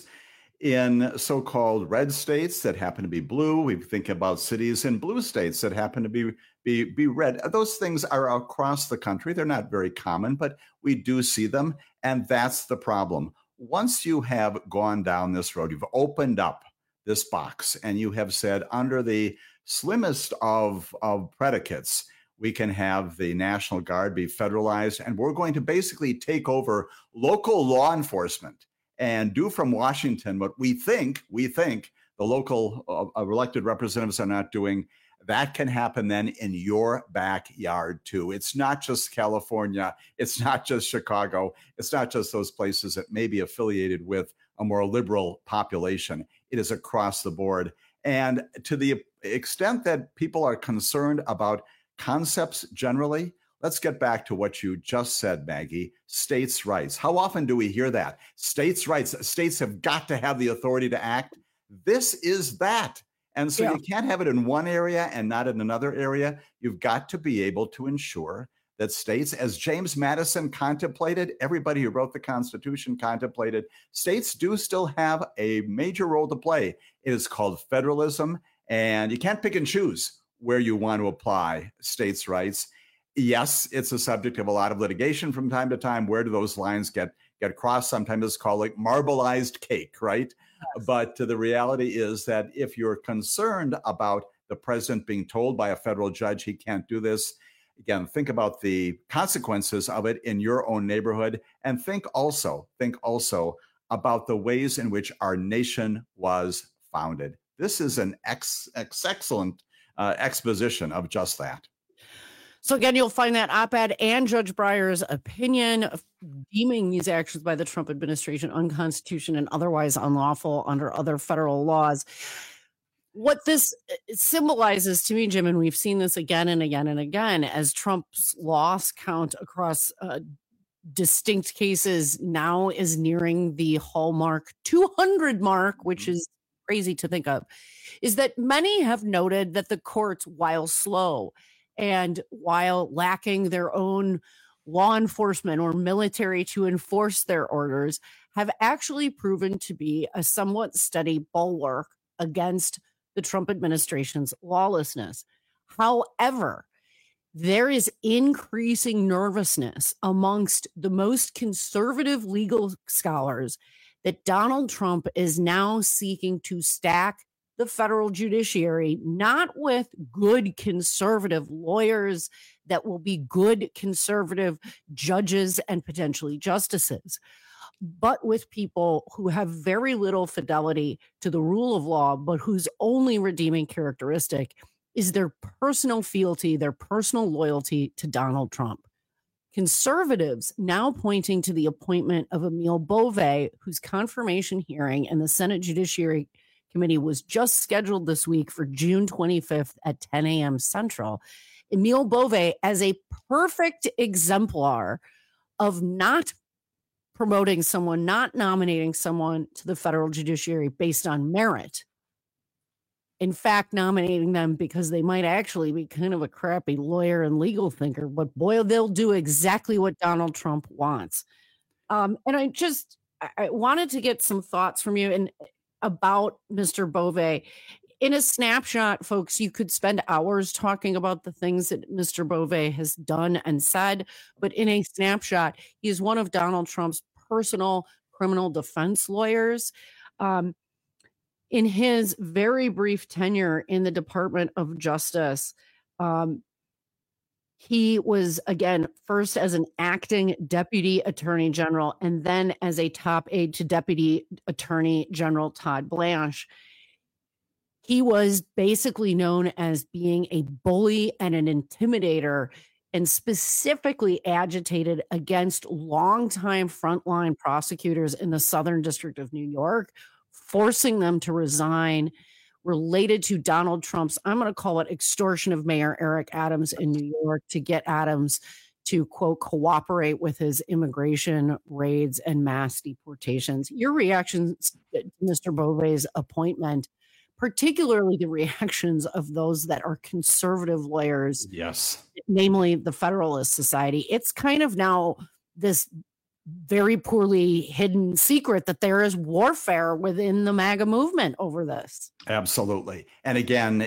in so-called red states that happen to be blue. We think about cities in blue states that happen to be red. Those things are across the country. They're not very common, but we do see them. And that's the problem. Once you have gone down this road, you've opened up this box and you have said, under the slimmest of predicates, we can have the National Guard be federalized, and we're going to basically take over local law enforcement and do from Washington what we think the local elected representatives are not doing. That can happen then in your backyard too. It's not just California. It's not just Chicago. It's not just those places that may be affiliated with a more liberal population. It is across the board. And to the extent that people are concerned about concepts generally, let's get back to what you just said, Maggie. States' rights. How often do we hear that? States' rights. States have got to have the authority to act. This is that. And so you can't have it in one area and not in another area. You've got to be able to ensure that states, as James Madison contemplated, everybody who wrote the Constitution contemplated, states do still have a major role to play. It is called federalism, and you can't pick and choose where you want to apply states' rights. Yes, it's a subject of a lot of litigation from time to time. Where do those lines get crossed? Sometimes it's called like marbleized cake, right? Yes. But the reality is that if you're concerned about the president being told by a federal judge he can't do this, again, think about the consequences of it in your own neighborhood, and think also about the ways in which our nation was founded. This is an excellent exposition of just that. So again, you'll find that op-ed and Judge Breyer's opinion of deeming these actions by the Trump administration unconstitutional and otherwise unlawful under other federal laws. What this symbolizes to me, Jim, and we've seen this again and again and again, as Trump's loss count across distinct cases now is nearing the hallmark 200 mark, which is crazy to think of, is that many have noted that the courts, while slow and while lacking their own law enforcement or military to enforce their orders, have actually proven to be a somewhat steady bulwark against the Trump administration's lawlessness. However, there is increasing nervousness amongst the most conservative legal scholars that Donald Trump is now seeking to stack the federal judiciary, not with good conservative lawyers that will be good conservative judges and potentially justices, but with people who have very little fidelity to the rule of law, but whose only redeeming characteristic is their personal fealty, their personal loyalty to Donald Trump. Conservatives now pointing to the appointment of Emil Bove, whose confirmation hearing in the Senate Judiciary Committee was just scheduled this week for June 25th at 10 a.m. Central. Emil Bove as a perfect exemplar of not promoting someone, not nominating someone to the federal judiciary based on merit. In fact, nominating them because they might actually be kind of a crappy lawyer and legal thinker, but boy, they'll do exactly what Donald Trump wants. And I wanted to get some thoughts from you and about Mr. Bove. In a snapshot, folks, you could spend hours talking about the things that Mr. Bove has done and said, but in a snapshot, he is one of Donald Trump's personal criminal defense lawyers. In his very brief tenure in the Department of Justice, he was, again, first as an acting deputy attorney general and then as a top aide to Deputy Attorney General Todd Blanche. He was basically known as being a bully and an intimidator, and specifically agitated against longtime frontline prosecutors in the Southern District of New York, forcing them to resign related to Donald Trump's, I'm going to call it, extortion of Mayor Eric Adams in New York to get Adams to, quote, cooperate with his immigration raids and mass deportations. Your reactions to Mr. Bove's appointment particularly the reactions of those that are conservative lawyers. Yes. Namely the Federalist Society. It's kind of now this very poorly hidden secret that there is warfare within the MAGA movement over this. Absolutely. And again,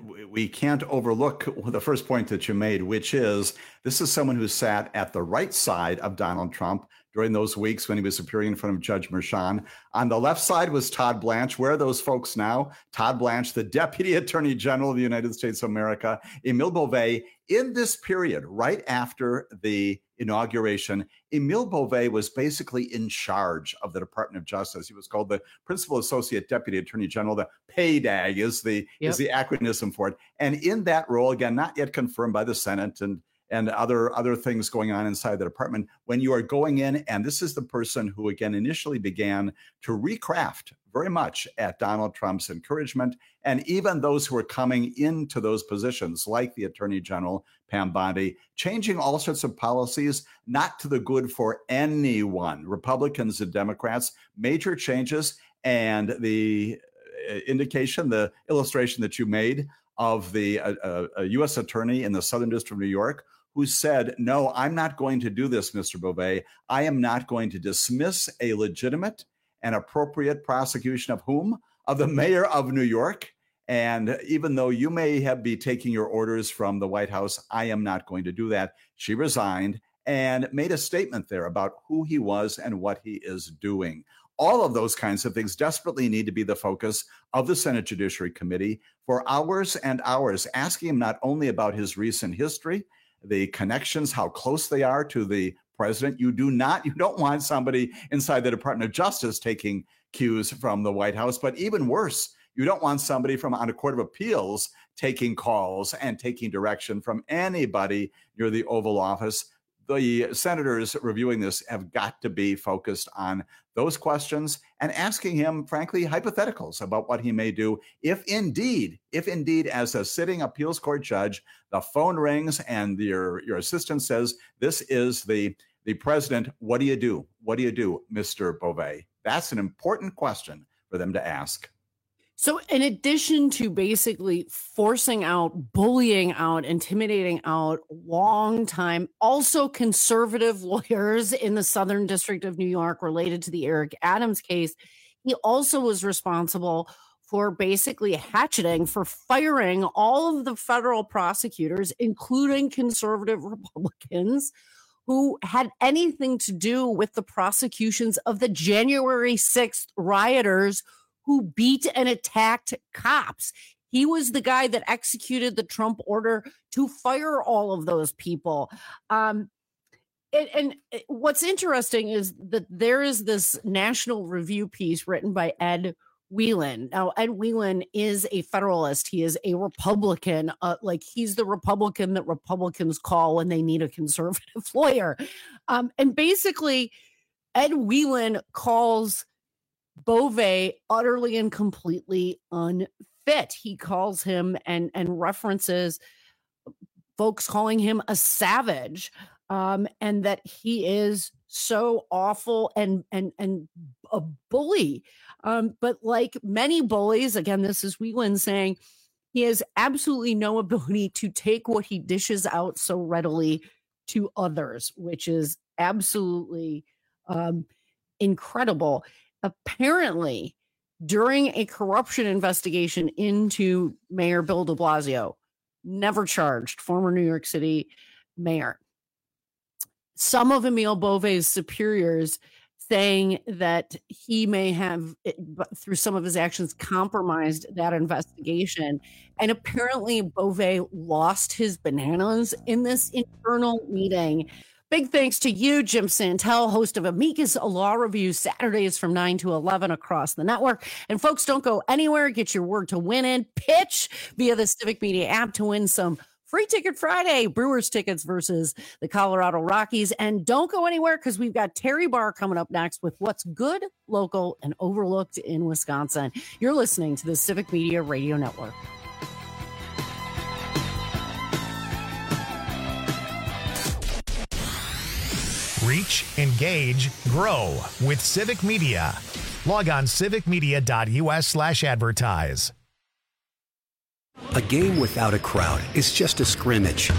we can't overlook the first point that you made, which is this is someone who sat at the right side of Donald Trump during those weeks when he was appearing in front of Judge Merchan. On the left side was Todd Blanche. Where are those folks now? Todd Blanche, the Deputy Attorney General of the United States of America, Emile Beauvais. In this period, right after the inauguration, Emile Beauvais was basically in charge of the Department of Justice. He was called the Principal Associate Deputy Attorney General. The PADAG is the acronym for it. And in that role, again, not yet confirmed by the Senate and other things going on inside the department, when you are going in, and this is the person who, again, initially began to recraft very much at Donald Trump's encouragement, and even those who are coming into those positions, like the Attorney General, Pam Bondi, changing all sorts of policies, not to the good for anyone, Republicans and Democrats, major changes, and the indication, the illustration that you made of the a U.S. attorney in the Southern District of New York who said, no, I'm not going to do this, Mr. Beauvais. I am not going to dismiss a legitimate and appropriate prosecution of whom? Of the mayor of New York. And even though you may be taking your orders from the White House, I am not going to do that. She resigned and made a statement there about who he was and what he is doing. All of those kinds of things desperately need to be the focus of the Senate Judiciary Committee for hours and hours, asking him not only about his recent history, the connections, how close they are to the president. You don't want somebody inside the Department of Justice taking cues from the White House, but even worse, you don't want somebody on a court of appeals taking calls and taking direction from anybody near the Oval Office. The senators reviewing this have got to be focused on those questions and asking him, frankly, hypotheticals about what he may do if indeed, as a sitting appeals court judge, the phone rings and your assistant says, this is the president. What do you do? What do you do, Mr. Beauvais? That's an important question for them to ask. So in addition to basically forcing out, bullying out, intimidating out longtime, also conservative lawyers in the Southern District of New York related to the Eric Adams case, he also was responsible for basically hatcheting, for firing all of the federal prosecutors, including conservative Republicans, who had anything to do with the prosecutions of the January 6th rioters who beat and attacked cops. He was the guy that executed the Trump order to fire all of those people. And what's interesting is that there is this National Review piece written by Ed Whelan. Now, Ed Whelan is a Federalist. He is a Republican. He's the Republican that Republicans call when they need a conservative lawyer. And basically, Ed Whelan calls Beauvais utterly and completely unfit. He calls him and references folks calling him a savage, and that he is so awful and a bully. But like many bullies, again, this is Whelan saying, he has absolutely no ability to take what he dishes out so readily to others, which is absolutely incredible. Apparently, during a corruption investigation into Mayor Bill de Blasio, never charged, former New York City mayor, some of Emile Beauvais' superiors saying that he may have, through some of his actions, compromised that investigation. And apparently Beauvais lost his bananas in this internal meeting. Big thanks to you, Jim Santel, host of Amicus Law Review, Saturdays from 9 to 11 across the network. And folks, don't go anywhere. Get your word to win in. Pitch via the Civic Media app to win some Free Ticket Friday, Brewers tickets versus the Colorado Rockies. And don't go anywhere because we've got Terry Barr coming up next with what's good, local, and overlooked in Wisconsin. You're listening to the Civic Media Radio Network. Reach, engage, grow with Civic Media. Log on civicmedia.us/advertise. A game without a crowd is just a scrimmage.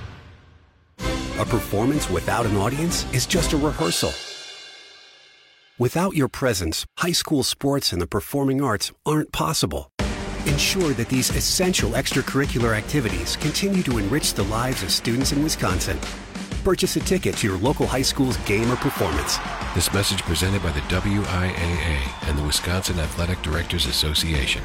A performance without an audience is just a rehearsal. Without your presence, high school sports and the performing arts aren't possible. Ensure that these essential extracurricular activities continue to enrich the lives of students in Wisconsin. Purchase a ticket to your local high school's game or performance. This message presented by the WIAA and the Wisconsin Athletic Directors Association.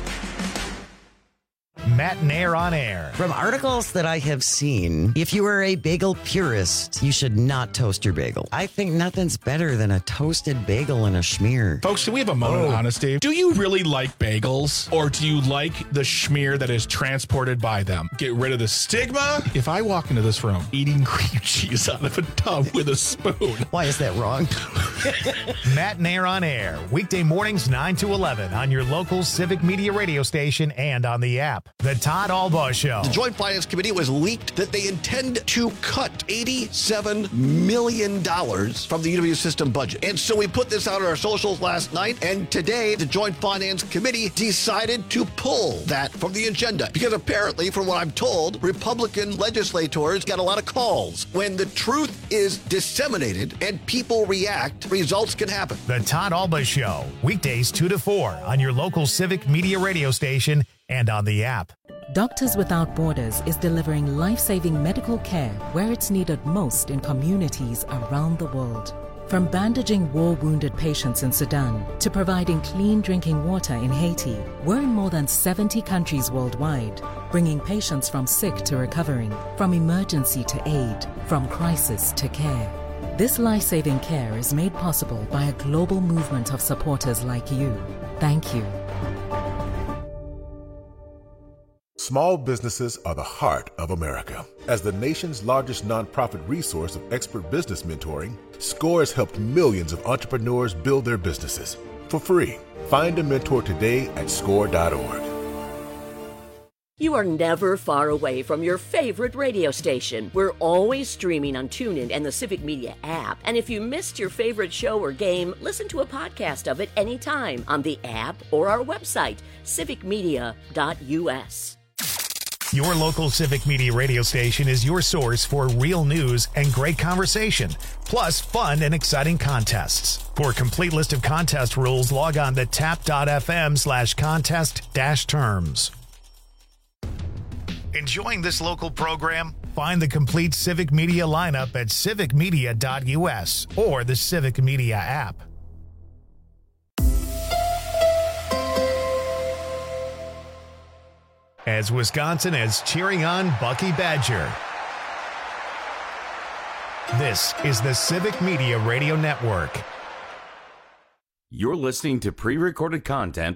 Matt Nair on air. From articles that I have seen, if you are a bagel purist, you should not toast your bagel. I think nothing's better than a toasted bagel and a schmear. Folks, do we have a moment of honesty? Do you really like bagels, or do you like the schmear that is transported by them? Get rid of the stigma. If I walk into this room eating cream cheese out of a tub with a spoon. Why is that wrong? Matt Nair on air. Weekday mornings 9 to 11 on your local Civic Media radio station and on the app. The Todd Albaugh Show. The Joint Finance Committee was leaked that they intend to cut $87 million from the UW system budget. And so we put this out on our socials last night, and today the Joint Finance Committee decided to pull that from the agenda. Because apparently, from what I'm told, Republican legislators got a lot of calls. When the truth is disseminated and people react, results can happen. The Todd Albaugh Show. Weekdays 2 to 4 on your local Civic Media radio station and on the app. Doctors Without Borders is delivering life-saving medical care where it's needed most in communities around the world. From bandaging war-wounded patients in Sudan to providing clean drinking water in Haiti, we're in more than 70 countries worldwide, bringing patients from sick to recovering, from emergency to aid, from crisis to care. This life-saving care is made possible by a global movement of supporters like you. Thank you. Small businesses are the heart of America. As the nation's largest nonprofit resource of expert business mentoring, SCORE has helped millions of entrepreneurs build their businesses for free. Find a mentor today at score.org. You are never far away from your favorite radio station. We're always streaming on TuneIn and the Civic Media app. And if you missed your favorite show or game, listen to a podcast of it anytime on the app or our website, civicmedia.us. Your local Civic Media radio station is your source for real news and great conversation, plus fun and exciting contests. For a complete list of contest rules, log on to tap.fm/contest-terms. Enjoying this local program? Find the complete Civic Media lineup at civicmedia.us or the Civic Media app. As Wisconsin is cheering on Bucky Badger. This is the Civic Media Radio Network. You're listening to pre-recorded content.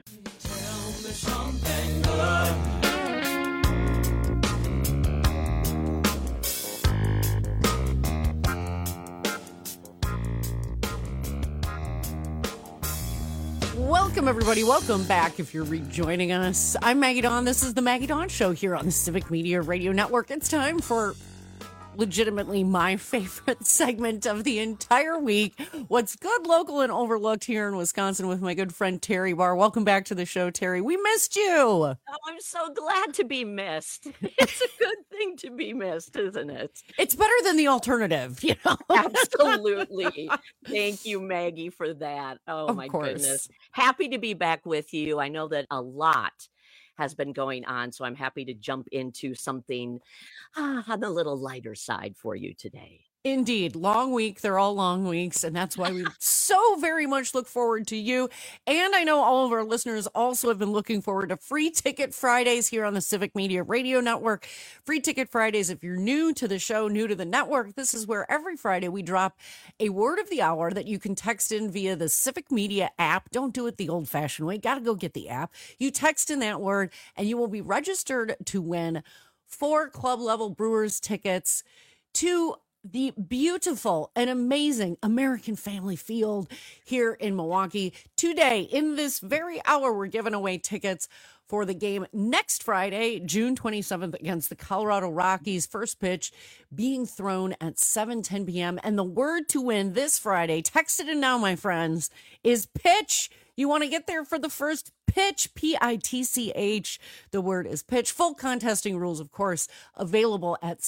Welcome, everybody. Welcome back if you're rejoining us. I'm Maggie Dawn. This is the Maggie Dawn Show here on the Civic Media Radio Network. It's time for legitimately my favorite segment of the entire week. What's good, local, and overlooked here in Wisconsin with my good friend Terry Barr. Welcome back to the show, Terry. We missed you. Oh, I'm so glad to be missed. It's a good thing to be missed, isn't it? It's better than the alternative, you know? Absolutely. Thank you, Maggie, for that. Oh, Of my course. goodness. Happy to be back with you. I know that a lot has been going on, so I'm happy to jump into something on the little lighter side for you today. Indeed. Long week. They're all long weeks. And that's why we so very much look forward to you. And I know all of our listeners also have been looking forward to Free Ticket Fridays here on the Civic Media Radio Network. Free Ticket Fridays, if you're new to the show, new to the network, this is where every Friday we drop a word of the hour that you can text in via the Civic Media app. Don't do it the old-fashioned way. Got to go get the app. You text in that word and you will be registered to win 4 club-level Brewers tickets to the beautiful and amazing American Family Field here in Milwaukee. Today, in this very hour, we're giving away tickets for the game next Friday, June 27th, against the Colorado Rockies. First pitch being thrown at 7:10 p.m. And the word to win this Friday, text it in now, my friends, is pitch. You want to get there for the first pitch, Pitch. The word is pitch. Full contesting rules, of course, available at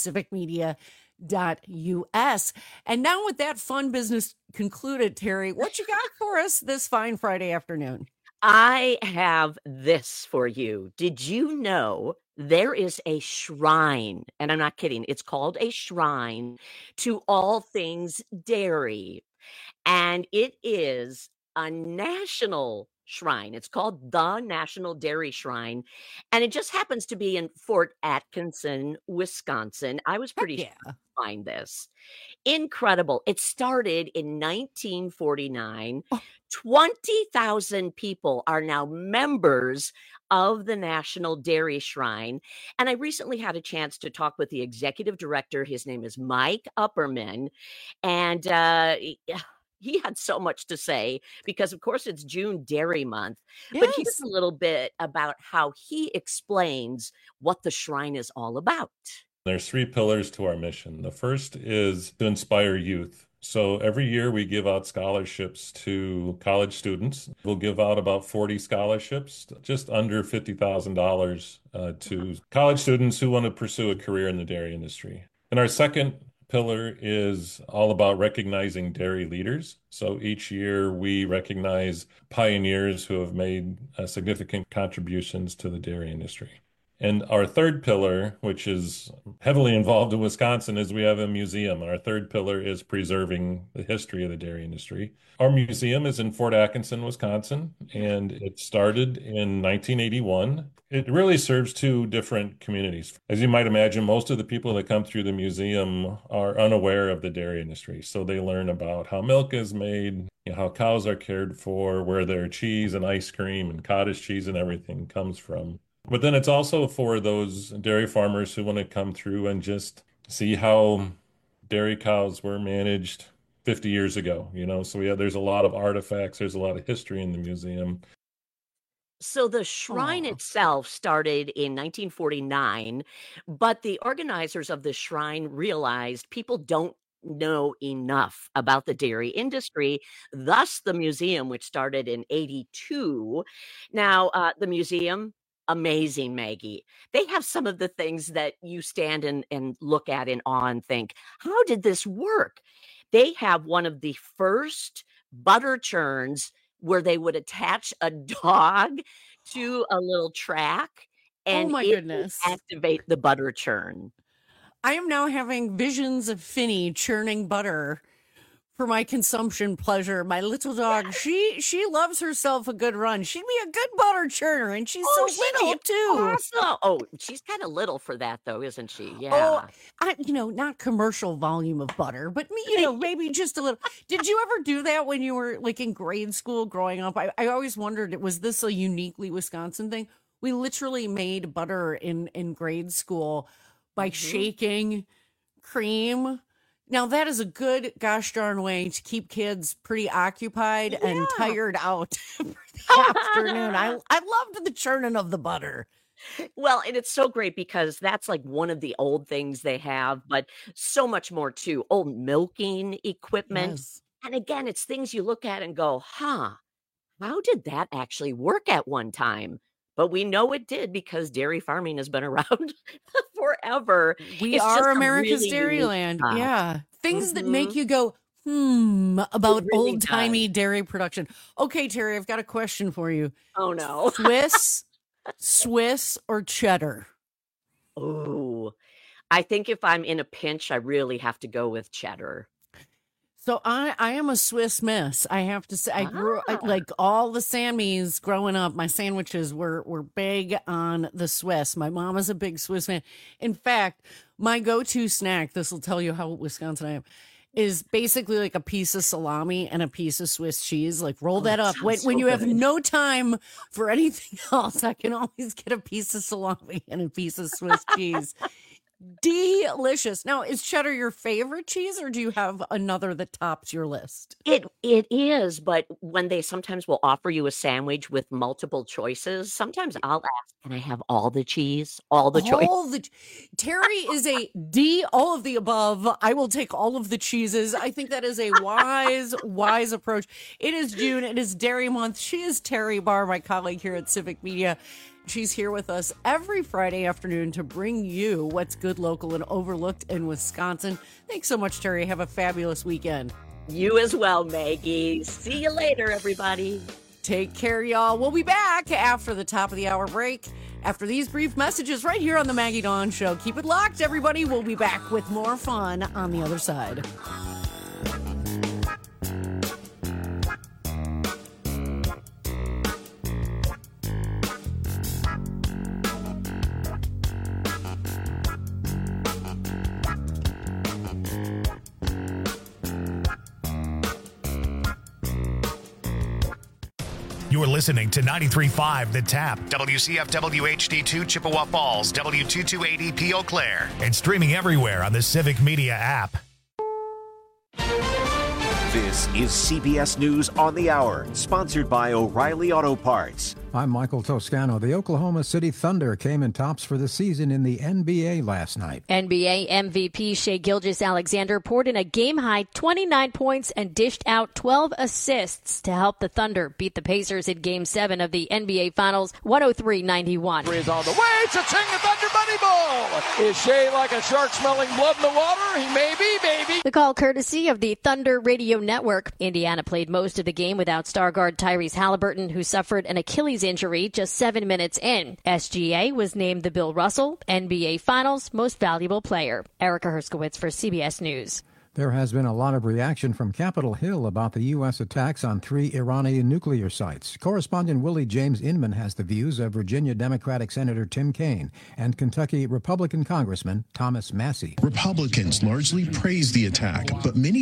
civicmedia.us. And now with that fun business concluded, Terry, what you got for us this fine Friday afternoon? I have this for you. Did you know there is a shrine, and I'm not kidding, it's called a shrine to all things dairy, and it is a national shrine. It's called the National Dairy Shrine, and it just happens to be in Fort Atkinson, Wisconsin. I was pretty shocked to find this. Incredible. It started in 1949. 20,000 people are now members of the National Dairy Shrine. And I recently had a chance to talk with the executive director. His name is Mike Upperman. And he had so much to say because, of course, it's June Dairy Month. Yes. But here's a little bit about how he explains what the shrine is all about. There's 3 pillars to our mission. The first is to inspire youth. So every year we give out scholarships to college students. We'll give out about 40 scholarships, just under $50,000 to college students who want to pursue a career in the dairy industry. And our second pillar is all about recognizing dairy leaders. So each year we recognize pioneers who have made significant contributions to the dairy industry. And our third pillar, which is heavily involved in Wisconsin, is we have a museum. Our third pillar is preserving the history of the dairy industry. Our museum is in Fort Atkinson, Wisconsin, and it started in 1981. It really serves 2 different communities. As you might imagine, most of the people that come through the museum are unaware of the dairy industry. So they learn about how milk is made, how cows are cared for, where their cheese and ice cream and cottage cheese and everything comes from. But then it's also for those dairy farmers who want to come through and just see how dairy cows were managed 50 years ago, So there's a lot of artifacts, there's a lot of history in the museum. So the shrine itself started in 1949, but the organizers of the shrine realized people don't know enough about the dairy industry, thus the museum, which started in 82. Now, the museum, amazing, Maggie. They have some of the things that you stand and look at in awe and think, how did this work? They have one of the first butter churns where they would attach a dog to a little track and goodness, activate the butter churn. I am now having visions of Finny churning butter for my consumption pleasure. My little dog, she loves herself a good run. She'd be a good butter churner, and she's so little too. Awesome. Oh, she's kind of little for that, though, isn't she? Yeah. Not commercial volume of butter, but maybe just a little. Did you ever do that when you were like in grade school growing up? I always wondered, was this a uniquely Wisconsin thing? We literally made butter in grade school by shaking cream. Now, that is a good gosh darn way to keep kids pretty occupied and tired out for the afternoon. I loved the churning of the butter. Well, and it's so great because that's like one of the old things they have, but so much more too. Old milking equipment. Yes. And again, it's things you look at and go, how did that actually work at one time? But we know it did because dairy farming has been around forever. We are America's dairyland. Yeah. Things that make you go, about really old-timey dairy production. Okay, Terry, I've got a question for you. Oh, no. Swiss or cheddar? Oh, I think if I'm in a pinch, I really have to go with cheddar. So I am a Swiss miss. I have to say, I grew like all the Sammys growing up. My sandwiches were big on the Swiss. My mom is a big Swiss fan. In fact, my go-to snack, this will tell you how Wisconsin I am, is basically like a piece of salami and a piece of Swiss cheese. Like roll that up. When you have no time for anything else, I can always get a piece of salami and a piece of Swiss cheese. Delicious. Now, is cheddar your favorite cheese, or do you have another that tops your list? It is, but when they sometimes will offer you a sandwich with multiple choices, sometimes I'll ask, can I have all the cheese? All the choice? Terry is a D, all of the above. I will take all of the cheeses. I think that is a wise approach. It is June. It is Dairy Month. She is Terry Barr, my colleague here at Civic Media. She's here with us every Friday afternoon to bring you what's good, local, and overlooked in Wisconsin. Thanks so much, Terry. Have a fabulous weekend. You as well, Maggie. See you later, everybody. Take care, y'all. We'll be back after the top of the hour break, after these brief messages right here on the Maggie Dawn Show. Keep it locked, everybody. We'll be back with more fun on the other side. You're listening to 93.5 The Tap, WCFW HD2 Chippewa Falls, W2280P Eau Claire, and streaming everywhere on the Civic Media app. This is CBS News on the Hour, sponsored by O'Reilly Auto Parts. I'm Michael Toscano. The Oklahoma City Thunder came in tops for the season in the NBA last night. NBA MVP Shai Gilgeous-Alexander poured in a game-high 29 points and dished out 12 assists to help the Thunder beat the Pacers in Game 7 of the NBA Finals, 103-91. Three is on the way. Cha-ching, the Thunder money ball. Is Shai like a shark smelling blood in the water? He may be, baby. The call courtesy of the Thunder Radio Network. Indiana played most of the game without star guard Tyrese Halliburton, who suffered an Achilles injury just 7 minutes in. SGA was named the Bill Russell NBA Finals Most Valuable Player. Erica Herskowitz for CBS News. There has been a lot of reaction from Capitol Hill about the U.S. attacks on 3 Iranian nuclear sites. Correspondent Willie James Inman has the views of Virginia Democratic Senator Tim Kaine and Kentucky Republican Congressman Thomas Massie. Republicans largely praised the attack, but many